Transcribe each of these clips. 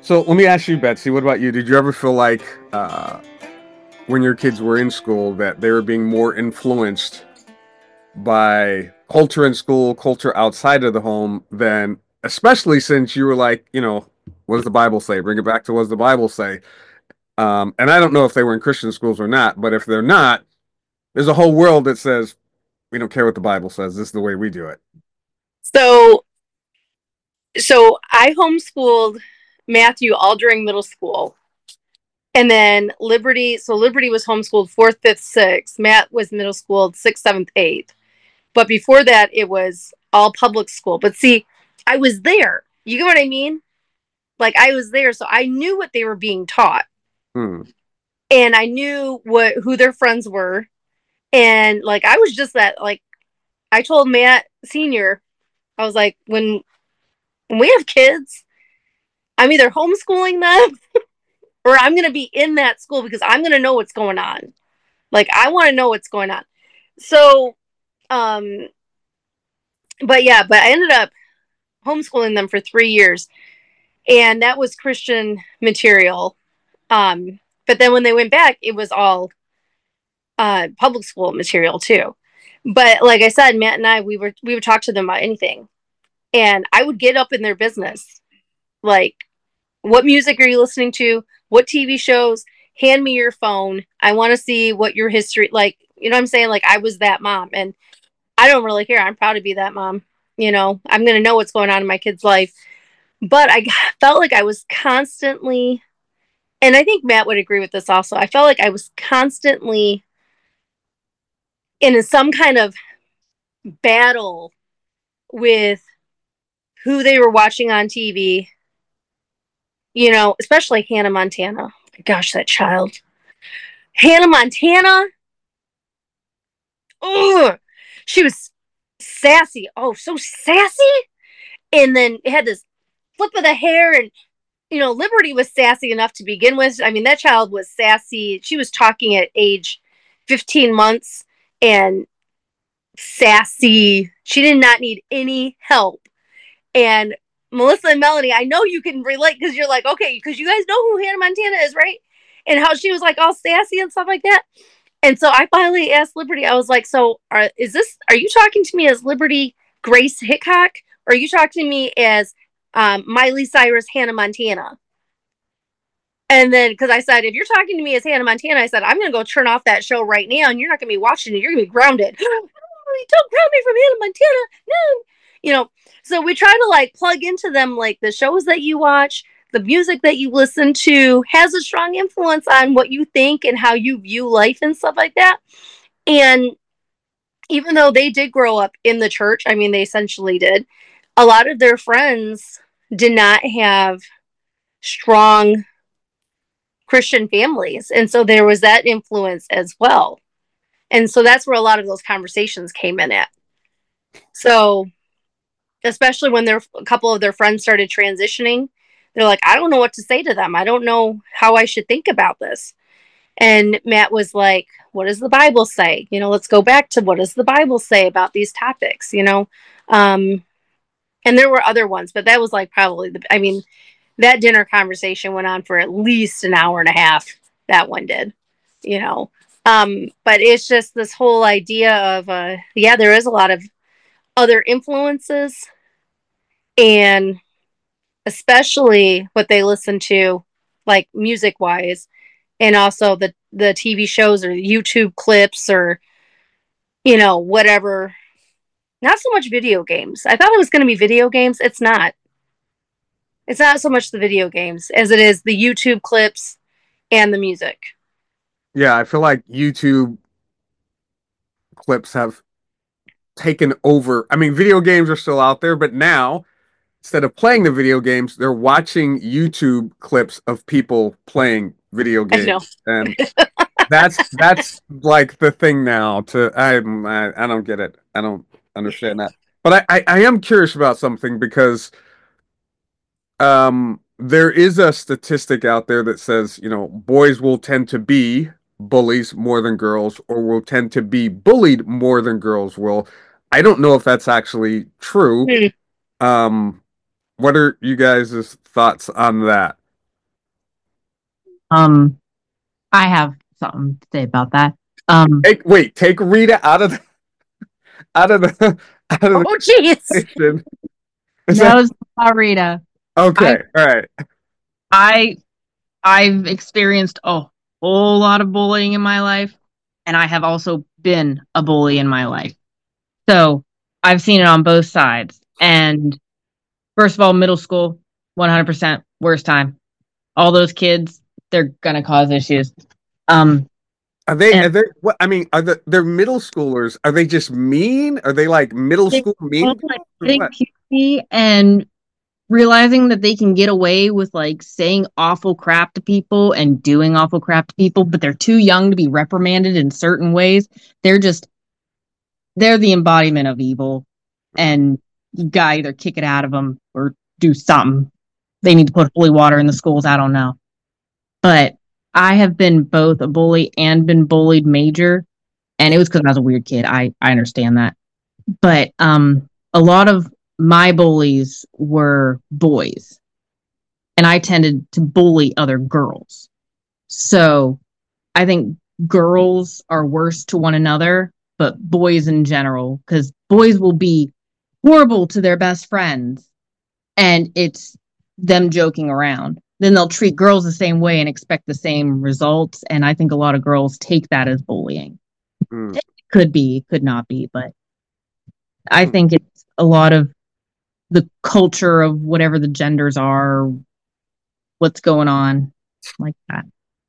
So let me ask you, Betsy, what about you? Did you ever feel like when your kids were in school that they were being more influenced by culture in school, culture outside of the home, than especially since you were like, what does the Bible say? Bring it back to what does the Bible say? And I don't know if they were in Christian schools or not, but if they're not, there's a whole world that says we don't care what the Bible says. This is the way we do it. So, so I homeschooled Matthew all during middle school. And then Liberty was homeschooled fourth, fifth, sixth. Matt was middle schooled sixth, seventh, eighth. But before that, it was all public school. But see, I was there. You get what I mean? Like I was there, so I knew what they were being taught, Hmm. and I knew who their friends were, and like I was just that. Like I told Matt Senior, I was like, when we have kids, I'm either homeschooling them or I'm going to be in that school because I'm going to know what's going on. Like I want to know what's going on. So, um, but I ended up homeschooling them for 3 years, and that was Christian material. But then when they went back, it was all public school material too. But like I said, Matt and I, we would talk to them about anything, and I would get up in their business, like what music are you listening to? What TV shows? Hand me your phone. I want to see what your history like. You know what I'm saying? Like I was that mom, and I don't really care. I'm proud to be that mom. I'm going to know what's going on in my kid's life. But I felt like I was constantly, and I think Matt would agree with this also. I felt like I was constantly in some kind of battle with who they were watching on TV, especially Hannah Montana. Oh my gosh, that child. Hannah Montana. Ugh. She was sassy. Oh, so sassy. And then it had this flip of the hair, and Liberty was sassy enough to begin with. I mean, that child was sassy. She was talking at age 15 months and sassy. She did not need any help. And Melissa and Melanie, I know you can relate because you're like, okay, because you guys know who Hannah Montana is, right? And how she was like all sassy and stuff like that. And so I finally asked Liberty, I was like, so are you talking to me as Liberty Grace Hickok? Or are you talking to me as Miley Cyrus Hannah Montana? And then, because I said, if you're talking to me as Hannah Montana, I said, I'm going to go turn off that show right now, and you're not going to be watching it. You're going to be grounded. Don't ground me from Hannah Montana. No. So we try to like plug into them, like the shows that you watch, the music that you listen to has a strong influence on what you think and how you view life and stuff like that. And even though they did grow up in the church, I mean, they essentially did, a lot of their friends did not have strong Christian families. And so there was that influence as well. And so that's where a lot of those conversations came in at. So, especially when a couple of their friends started transitioning, they're like, I don't know what to say to them. I don't know how I should think about this. And Matt was like, what does the Bible say? Let's go back to what does the Bible say about these topics. And there were other ones, but that was like probably that dinner conversation went on for at least an hour and a half. That one did, you know. But it's just this whole idea of, there is a lot of other influences, and especially what they listen to, like music wise, and also the TV shows or YouTube clips or, whatever. Not so much video games. I thought it was going to be video games. It's not. It's not so much the video games as it is the YouTube clips and the music. Yeah, I feel like YouTube clips have taken over. I mean, video games are still out there, but now instead of playing the video games, they're watching YouTube clips of people playing video I know. games, and that's like the thing now. I don't get it. I don't understand that. But I am curious about something because there is a statistic out there that says, boys will tend to be bullies more than girls, or will tend to be bullied more than girls will. I don't know if that's actually true. Hmm. Um, what are you guys' thoughts on that? Um, I have something to say about that. Um, Take Rita out of the out of the Oh, jeez. conversation. Is that no, Rita. I, okay? All right. I, I've experienced a whole lot of bullying in my life, and I have also been a bully in my life. So I've seen it on both sides. And first of all, middle school, 100% worst time. All those kids, they're gonna cause issues. Um, Are they? and Are they? What? I mean, they're middle schoolers? Are they just mean? Are they like middle they school all mean like girls or getting what? puberty and realizing that they can get away with like saying awful crap to people and doing awful crap to people, but they're too young to be reprimanded in certain ways. They're just they're the embodiment of evil, and you gotta either kick it out of them or do something. They need to put holy water in the schools. I don't know, but I have been both a bully and been bullied major, and it was because I was a weird kid. I understand that, but a lot of my bullies were boys, and I tended to bully other girls. So I think girls are worse to one another, but boys in general, because boys will be horrible to their best friends and it's them joking around. Then they'll treat girls the same way and expect the same results. And I think a lot of girls take that as bullying. Mm, It could be, could not be, but I mm. think it's a lot of the culture of whatever the genders are, what's going on, like that.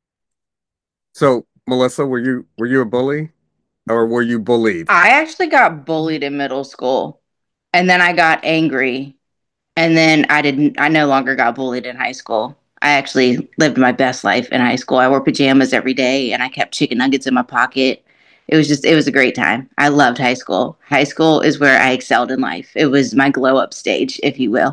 So, Melissa, were you a bully or were you bullied? I actually got bullied in middle school, and then I got angry, and then I no longer got bullied in high school. I actually lived my best life in high school. I wore pajamas every day and I kept chicken nuggets in my pocket. It was a great time. I loved high school. High school is where I excelled in life. It was my glow up stage, if you will.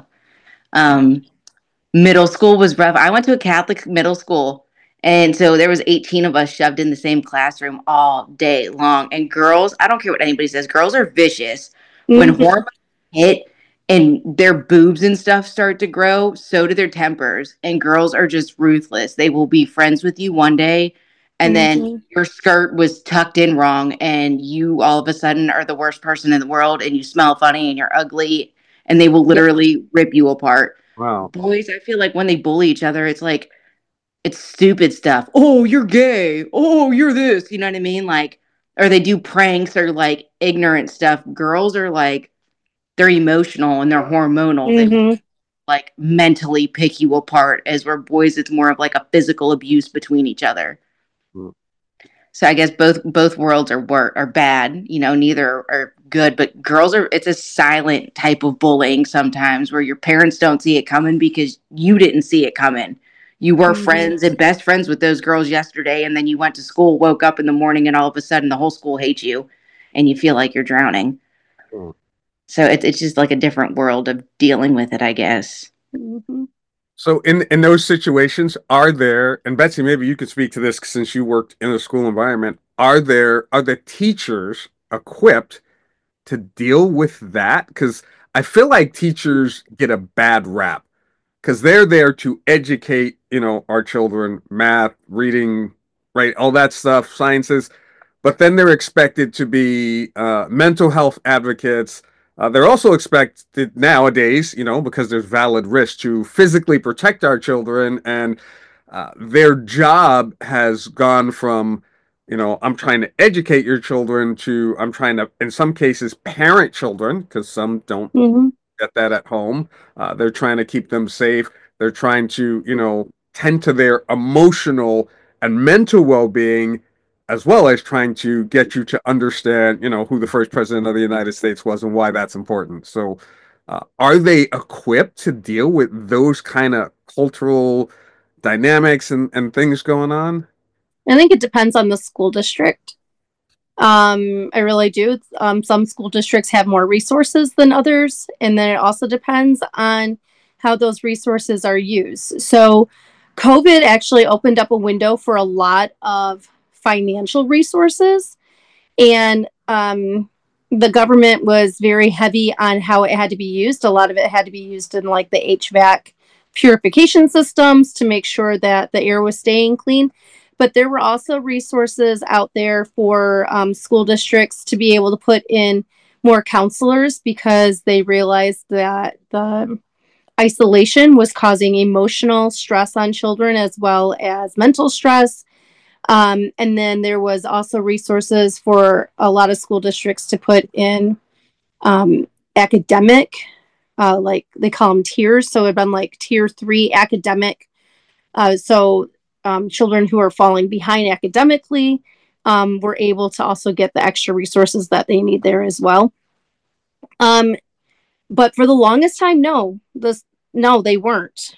Um, Middle school was rough. I went to a Catholic middle school, and so there was 18 of us shoved in the same classroom all day long. And girls, I don't care what anybody says, girls are vicious. When Mhm. hormones hit and their boobs and stuff start to grow, so do their tempers. And girls are just ruthless. They will be friends with you one day, and then Mhm. your skirt was tucked in wrong, and you all of a sudden are the worst person in the world, and you smell funny and you're ugly, and they will Yep. literally rip you apart. Wow. Boys, I feel like when they bully each other, it's like it's stupid stuff. Oh, you're gay. Oh, you're this. You know what I mean? Like, or they do pranks or like ignorant stuff. Girls are like they're emotional and they're hormonal. They Mhm. like mentally pick you apart. As where boys, it's more of like a physical abuse between each other. Mm. So I guess both worlds are bad. You know, neither are good. But girls are it's a silent type of bullying sometimes where your parents don't see it coming because you didn't see it coming. You were Mhm. friends and best friends with those girls yesterday, and then you went to school, woke up in the morning, and all of a sudden the whole school hates you, and you feel like you're drowning. Mm. So it's just like a different world of dealing with it, I guess. Mhm. So in those situations, are there, and Betsy, maybe you could speak to this since you worked in a school environment, are the teachers equipped to deal with that? Because I feel like teachers get a bad rap because they're there to educate, our children, math, reading, right, all that stuff, sciences, but then they're expected to be mental health advocates. They're also expected nowadays, because there's valid risk to physically protect our children, and their job has gone from, I'm trying to educate your children to I'm trying to, in some cases, parent children because some don't Mhm. get that at home. They're trying to keep them safe. They're trying to, tend to their emotional and mental well-being, as well as trying to get you to understand, who the first president of the United States was and why that's important. So, are they equipped to deal with those kind of cultural dynamics and things going on? I think it depends on the school district. I really do. Some school districts have more resources than others, and then it also depends on how those resources are used. So, COVID actually opened up a window for a lot of financial resources, and the government was very heavy on how it had to be used. A lot of it had to be used in like the HVAC purification systems to make sure that the air was staying clean. But there were also resources out there for school districts to be able to put in more counselors because they realized that the isolation was causing emotional stress on children as well as mental stress. And then there was also resources for a lot of school districts to put in academic, like they call them tiers. So it had been like tier 3 academic. So children who are falling behind academically were able to also get the extra resources that they need there as well. But for the longest time, no, they weren't.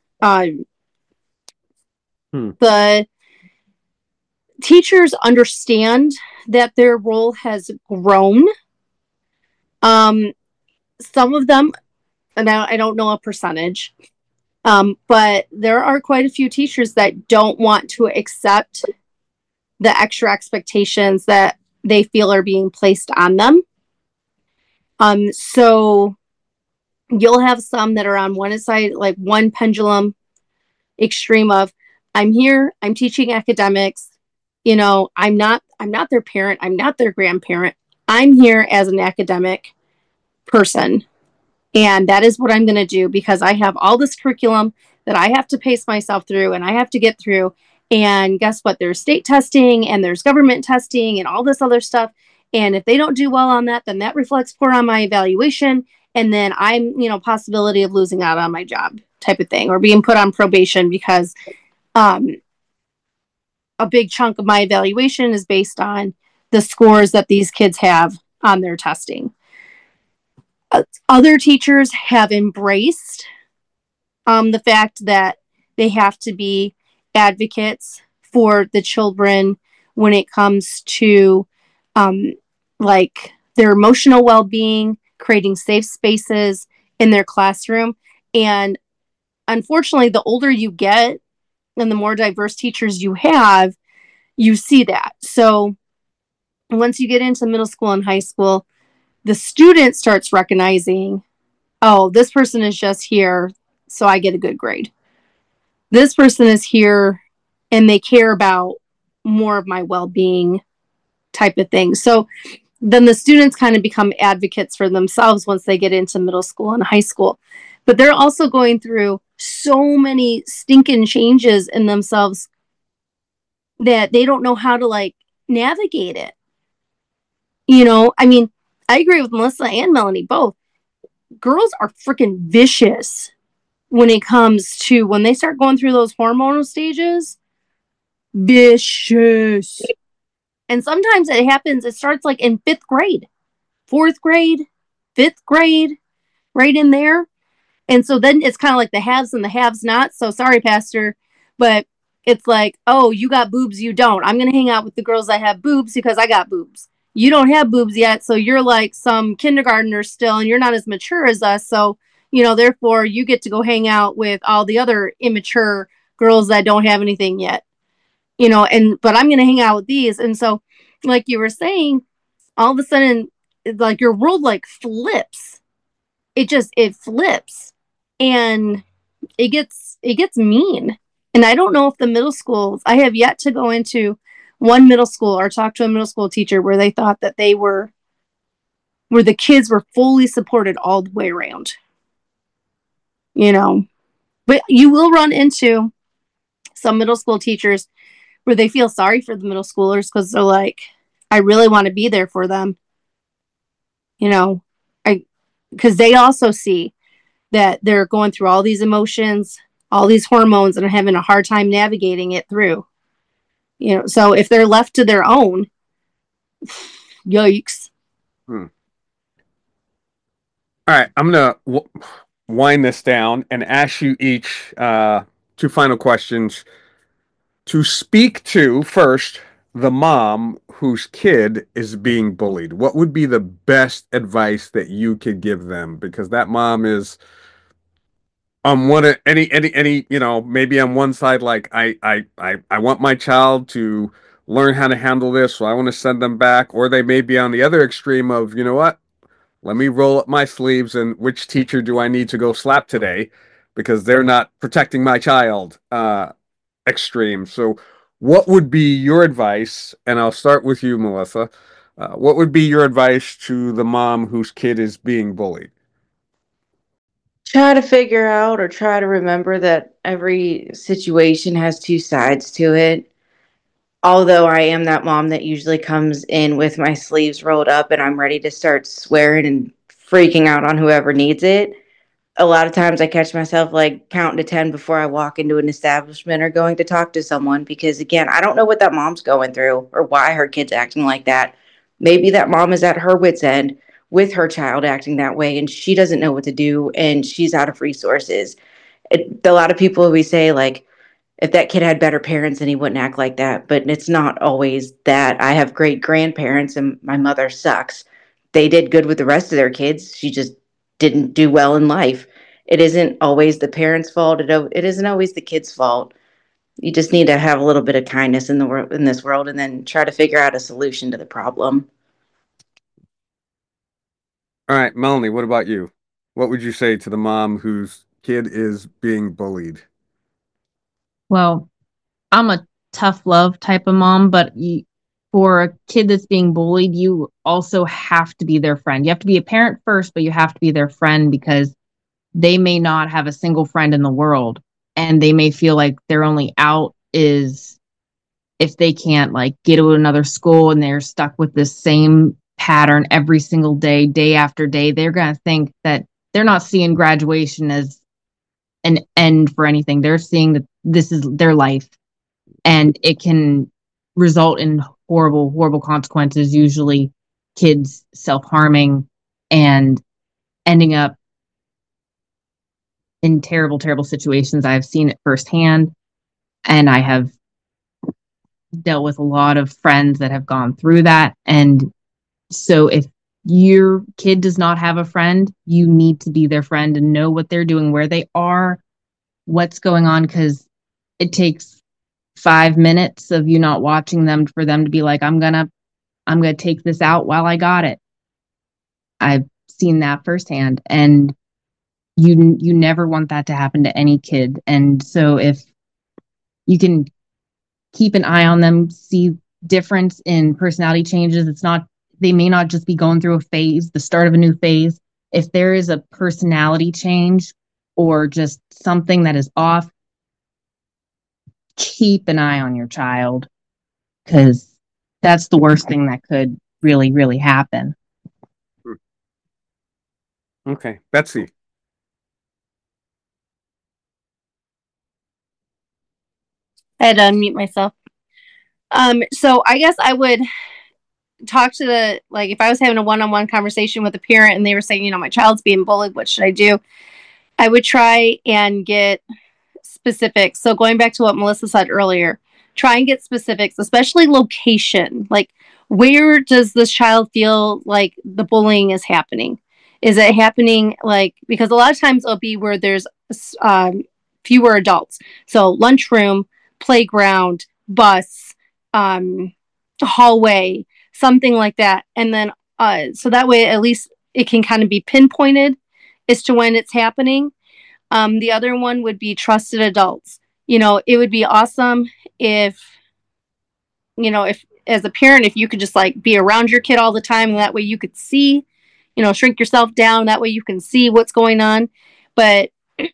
The teachers understand that their role has grown. Some of them, and I don't know a percentage, but there are quite a few teachers that don't want to accept the extra expectations that they feel are being placed on them. So you'll have some that are on one side, like one pendulum extreme of, I'm here, I'm teaching academics, I'm not their parent, I'm not their grandparent. I'm here as an academic person. And that is what I'm going to do because I have all this curriculum that I have to pace myself through and I have to get through. And guess what? There's state testing and there's government testing and all this other stuff. And if they don't do well on that, then that reflects poor on my evaluation. And then I'm, possibility of losing out on my job type of thing or being put on probation because a big chunk of my evaluation is based on the scores that these kids have on their testing. Other teachers have embraced the fact that they have to be advocates for the children when it comes to like their emotional well-being, creating safe spaces in their classroom. And unfortunately, the older you get and the more diverse teachers you have, you see that. So once you get into middle school and high school, the student starts recognizing, oh, this person is just here, so I get a good grade. This person is here and they care about more of my well-being type of thing. So then the students kind of become advocates for themselves once they get into middle school and high school. But they're also going through so many stinking changes in themselves that they don't know how to navigate it. I agree with Melissa and Melanie both. Girls are freaking vicious when it comes to when they start going through those hormonal stages. Vicious. And sometimes it starts like in 5th grade, 4th grade, 5th grade, right in there. And so then it's kind of like the haves and the haves not. So sorry, Pastor, but it's like, oh, you got boobs, you don't. I'm going to hang out with the girls that have boobs because I got boobs. You don't have boobs yet, so you're like some kindergartner still, and you're not as mature as us. So, therefore, you get to go hang out with all the other immature girls that don't have anything yet. But I'm going to hang out with these. And so, like you were saying, all of a sudden, like your world flips. It flips, and it gets mean. And I don't know if the middle schools, I have yet to go into one middle school or talk to a middle school teacher where they thought that where the kids were fully supported all the way around. But you will run into some middle school teachers where they feel sorry for the middle schoolers because they're like, I really want to be there for them. Because they also see that they're going through all these emotions, all these hormones, and are having a hard time navigating it through. So if they're left to their own, yikes. All right, I'm going to wind this down and ask you each 2 final questions to speak to. First, the mom whose kid is being bullied. What would be the best advice that you could give them? Because that mom is on one any maybe on one side, like I want my child to learn how to handle this, so I want to send them back, or they may be on the other extreme of, what, let me roll up my sleeves and which teacher do I need to go slap today? because they're not protecting my child extreme. So, what would be your advice? And I'll start with you, Melissa. What would be your advice to the mom whose kid is being bullied? Try to figure out or try to remember that every situation has two sides to it. Although I am that mom that usually comes in with my sleeves rolled up and I'm ready to start swearing and freaking out on whoever needs it, a lot of times I catch myself like counting to 10 before I walk into an establishment or going to talk to someone because, again, I don't know what that mom's going through or why her kid's acting like that. Maybe that mom is at her wits' end with her child acting that way and she doesn't know what to do and she's out of resources. A lot of people we say, like, if that kid had better parents, then he wouldn't act like that. But it's not always that. I have great grandparents, and my mother sucks. They did good with the rest of their kids. She just didn't do well in life. It isn't always the parents' fault. It isn't always the kid's fault. You just need to have a little bit of kindness in the world, in this world, and then try to figure out a solution to the problem. All right, Melanie, what about you? What would you say to the mom whose kid is being bullied? Well, I'm a tough love type of mom, but for a kid that's being bullied, you also have to be their friend. You have to be a parent first, but you have to be their friend because they may not have a single friend in the world and they may feel like their only out is if they can't like get to another school and they're stuck with this same pattern every single day, day after day. They're going to think that they're not seeing graduation as an end for anything. They're seeing that this is their life and it can result in horrible, horrible consequences, usually kids self-harming and ending up in terrible, terrible situations. I've seen it firsthand, and I have dealt with a lot of friends that have gone through that. And so if your kid does not have a friend, you need to be their friend and know what they're doing, where they are, what's going on, because it takes 5 minutes of you not watching them for them to be like, I'm gonna take this out while I got it. I've seen that firsthand, and you never want that to happen to any kid. And so if you can keep an eye on them, see difference in personality changes, they may not just be going through a phase, the start of a new phase. If there is a personality change or just something that is off, keep an eye on your child because that's the worst thing that could really, really happen. Okay, Betsy. I had to unmute myself. So I guess I would talk to the, like, if I was having a one-on-one conversation with a parent and they were saying, my child's being bullied, what should I do? I would try and get specifics. So going back to what Melissa said earlier, try and get specifics, especially location. Like, where does this child feel like the bullying is happening? Is it happening because a lot of times it'll be where there's fewer adults. So lunchroom, playground, bus, hallway, something like that. And then so that way at least it can kind of be pinpointed as to when it's happening. The other one would be trusted adults. It would be awesome if as a parent, if you could just be around your kid all the time, and that way you could see, shrink yourself down. That way you can see what's going on. But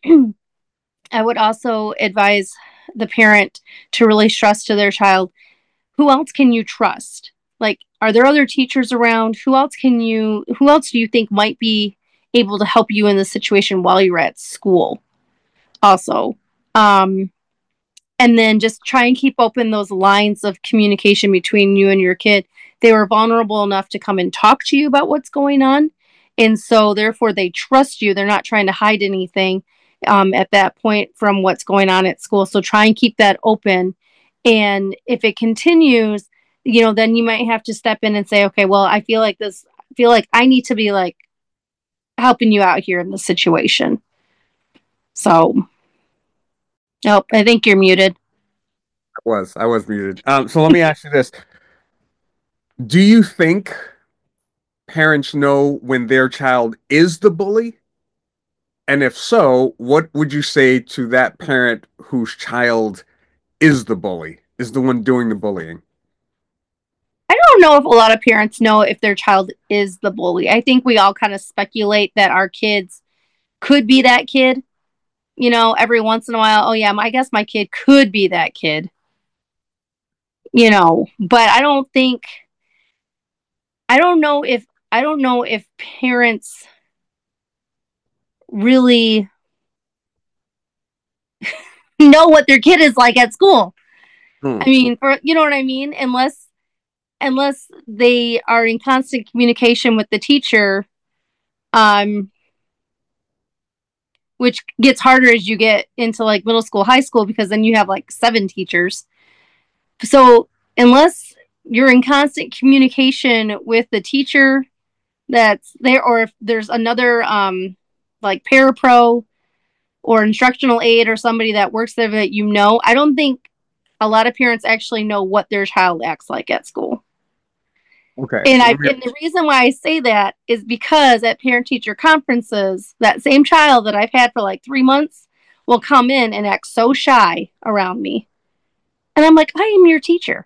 I would also advise the parent to really stress to their child, who else can you trust? Are there other teachers around? Who else do you think might be able to help you in this situation while you're at school? Also, and then just try and keep open those lines of communication between you and your kid. They were vulnerable enough to come and talk to you about what's going on. And so therefore they trust you. They're not trying to hide anything at that point from what's going on at school. So try and keep that open. And if it continues, then you might have to step in and say, okay, well, I feel like I need to be helping you out here in this situation. So, nope, I think you're muted. I was muted. So let me ask you this. Do you think parents know when their child is the bully? And if so, what would you say to that parent whose child is the bully, is the one doing the bullying? I don't know if a lot of parents know if their child is the bully. I think we all kind of speculate that our kids could be that kid, every once in a while. Oh, yeah, I guess my kid could be that kid, but I don't know if parents really know what their kid is like at school. Hmm. I mean, you know what I mean? Unless they are in constant communication with the teacher, um, which gets harder as you get into like middle school, high school, because then you have like 7 teachers. So unless you're in constant communication with the teacher that's there, or if there's another like parapro or instructional aide or somebody that works there that I don't think a lot of parents actually know what their child acts like at school. Okay. And the reason why I say that is because at parent teacher conferences, that same child that I've had for like 3 months will come in and act so shy around me. And I'm like, I am your teacher.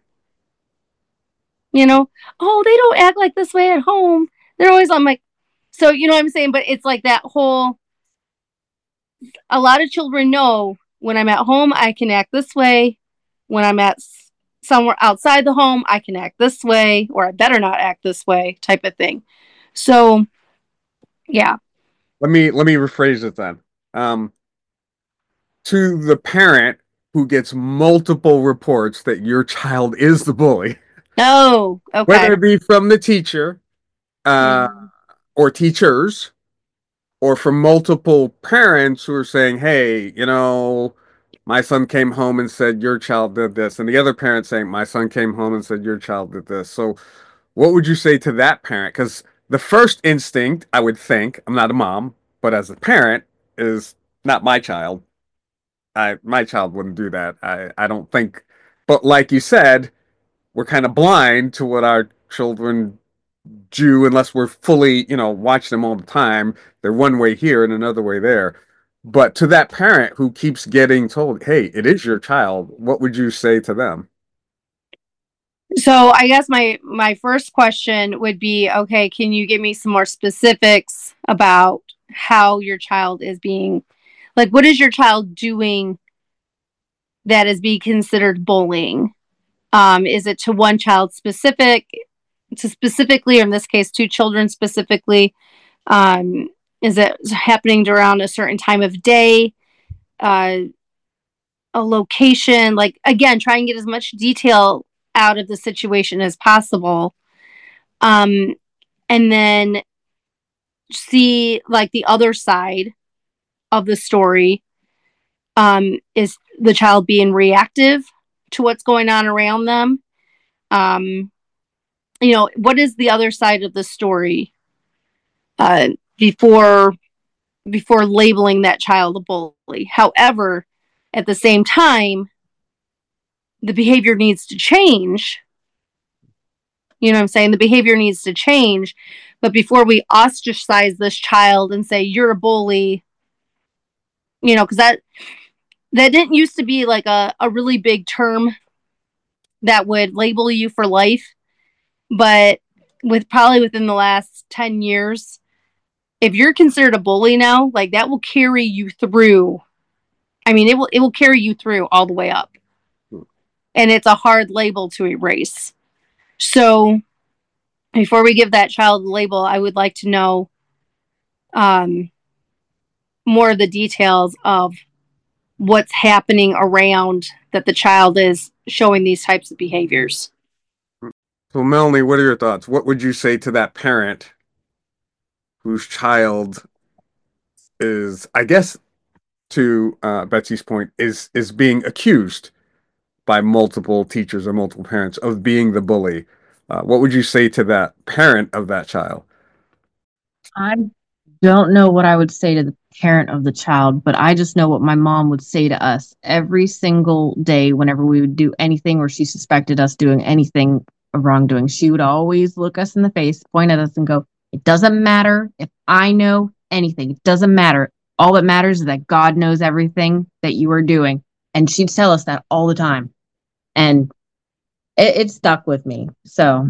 Oh, they don't act like this way at home. They're always, I'm like, so you know what I'm saying? But it's like that whole, a lot of children know when I'm at home, I can act this way. When I'm at somewhere outside the home, I can act this way, or I better not act this way, type of thing. So, yeah. Let me rephrase it then. Um, to the parent who gets multiple reports that your child is the bully, Oh, okay. whether it be from the teacher, uh, Mm. or teachers, or from multiple parents who are saying, "Hey, my son came home and said your child did this," and the other parent saying, "My son came home and said your child did this." So, what would you say to that parent? Because the first instinct, I would think, I'm not a mom, but as a parent, is not my child. My child wouldn't do that. I don't think. But like you said, we're kind of blind to what our children do unless we're fully, watching them all the time. They're one way here and another way there. But to that parent who keeps getting told, "Hey, it is your child," what would you say to them? So I guess my first question would be, okay, can you give me some more specifics about how your child is being, like, what is your child doing that is being considered bullying? Is it to one child specifically, or in this case, 2 children specifically? Is it happening around a certain time of day? Uh, a location? Like, again, try and get as much detail out of the situation as possible. Um, and then see like the other side of the story. Is the child being reactive to what's going on around them? Um, what is the other side of the story, uh, before labeling that child a bully? However, at the same time, the behavior needs to change. You know what I'm saying? The behavior needs to change. But before we ostracize this child and say, you're a bully, because that didn't used to be like a really big term that would label you for life. But probably within the last 10 years, if you're considered a bully now, like that will carry you through. I mean, it will carry you through all the way up. And it's a hard label to erase. So before we give that child a label, I would like to know more of the details of what's happening around that the child is showing these types of behaviors. So, Melanie, what are your thoughts? What would you say to that parent whose child is, I guess, to Betsy's point, is being accused by multiple teachers or multiple parents of being the bully? What would you say to that parent of that child? I don't know what I would say to the parent of the child, but I just know what my mom would say to us every single day whenever we would do anything or she suspected us doing anything of wrongdoing. She would always look us in the face, point at us, and go, "It doesn't matter if I know anything. It doesn't matter. All that matters is that God knows everything that you are doing. And she'd tell us that all the time. And it stuck with me. So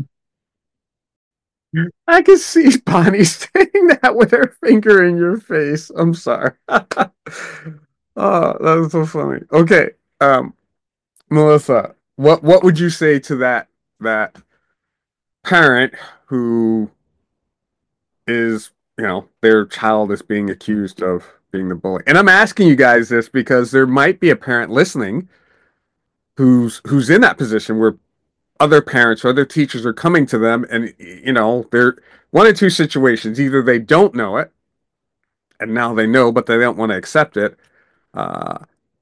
I can see Bonnie saying that with her finger in your face. I'm sorry. Oh, that was so funny. Okay, Melissa, what would you say to that parent who is, their child is being accused of being the bully? And I'm asking you guys this because there might be a parent listening who's in that position where other parents or other teachers are coming to them, and they're one or two situations. Either they don't know it and now they know but they don't want to accept it, uh,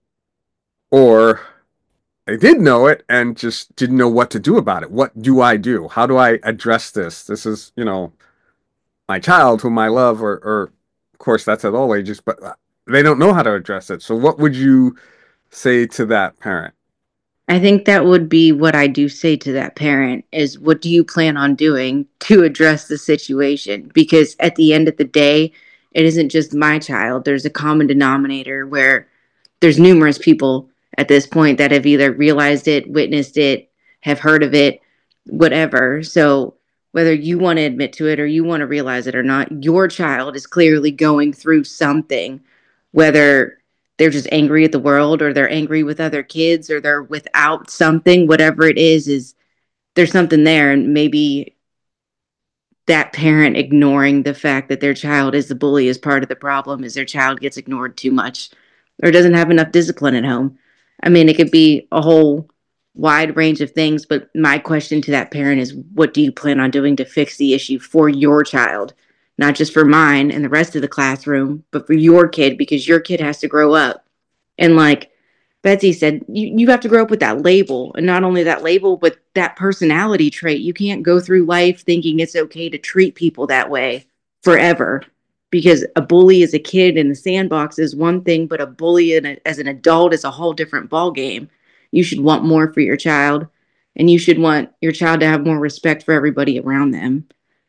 or they did know it and just didn't know what to do about it. What do I do? How do I address this? This is, my child whom I love, or of course that's at all ages, but they don't know how to address it. So what would you say to that parent? I think that would be what I do say to that parent is, what do you plan on doing to address the situation? Because at the end of the day, it isn't just my child. There's a common denominator where there's numerous people at this point that have either realized it, witnessed it, have heard of it, whatever. So whether you want to admit to it or you want to realize it or not, your child is clearly going through something, whether they're just angry at the world or they're angry with other kids or they're without something, whatever it is there's something there. And maybe that parent ignoring the fact that their child is the bully is part of the problem, is their child gets ignored too much or doesn't have enough discipline at home. I mean, it could be a whole wide range of things, but my question to that parent is, what do you plan on doing to fix the issue for your child? Not just for mine and the rest of the classroom, but for your kid, because your kid has to grow up. And like Betsy said, you have to grow up with that label. And not only that label, but that personality trait. You can't go through life thinking it's okay to treat people that way forever. Because a bully as a kid in the sandbox is one thing, but a bully as an adult is a whole different ball game. You should want more for your child, and you should want your child to have more respect for everybody around them.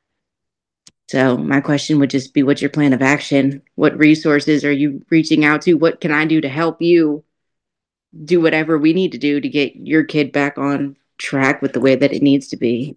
So my question would just be, what's your plan of action? What resources are you reaching out to? What can I do to help you do whatever we need to do to get your kid back on track with the way that it needs to be?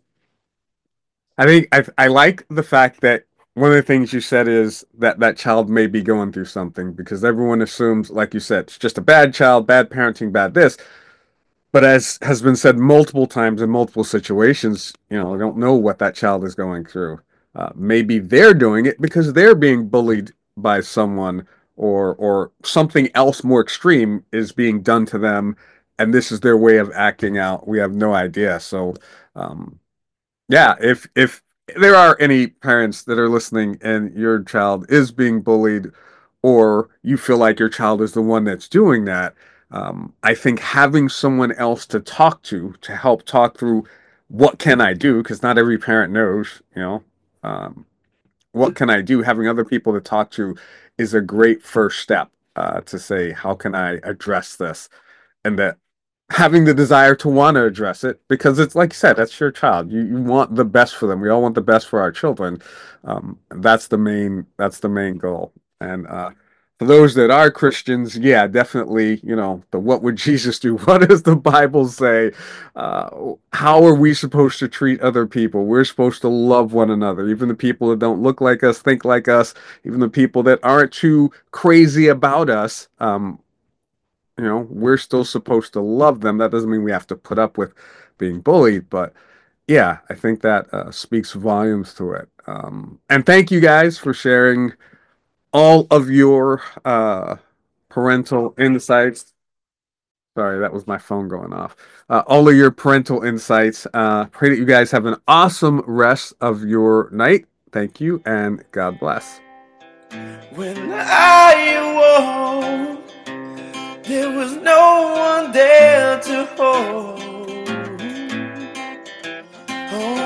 I think I like the fact that one of the things you said is that that child may be going through something, because everyone assumes, like you said, it's just a bad child, bad parenting, bad this. But as has been said multiple times in multiple situations, I don't know what that child is going through. Maybe they're doing it because they're being bullied by someone, or something else more extreme is being done to them, and this is their way of acting out. We have no idea. So, um, yeah, if there are any parents that are listening and your child is being bullied, or you feel like your child is the one that's doing that, I think having someone else to talk to help talk through what can I do, because not every parent knows, um, what can I do. Having other people to talk to is a great first step, to say, how can I address this? And that having the desire to want to address it, because it's like you said, that's your child. You want the best for them. We all want the best for our children. That's the main goal. And for those that are Christians, yeah, definitely, the what would Jesus do? What does the Bible say? How are we supposed to treat other people? We're supposed to love one another, even the people that don't look like us, think like us, even the people that aren't too crazy about us. We're still supposed to love them. That doesn't mean we have to put up with being bullied, but yeah, I think that speaks volumes to it. And thank you guys for sharing all of your parental insights. Sorry, that was my phone going off. All of your parental insights. Pray that you guys have an awesome rest of your night. Thank you, and God bless. When I awoke, there was no one there to hold. Oh,